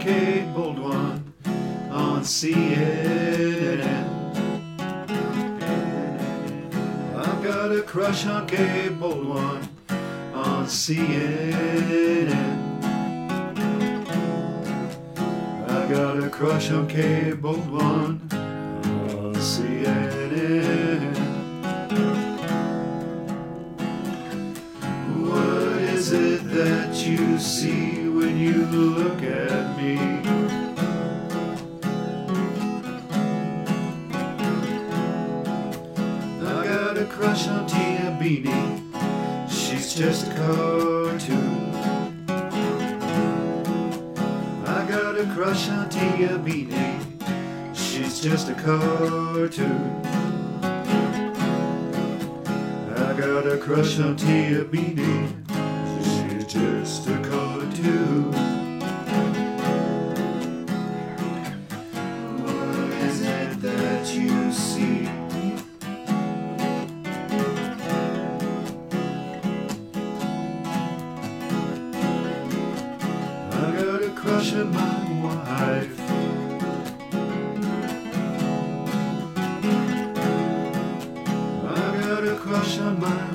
Kate Bolduan on CNN. I've got a crush on Kate Bolduan on CNN. I got a crush on Kate Bolduan on CNN. What is it that you see when you look at me? I got a crush on Tia Beanie, she's just a cartoon. I got a crush on Tia Beanie, she's just a cartoon. I got a crush on Tia Beanie, she's just a cartoon. What is it that you see? I got a crush on my wife. I got a crush on my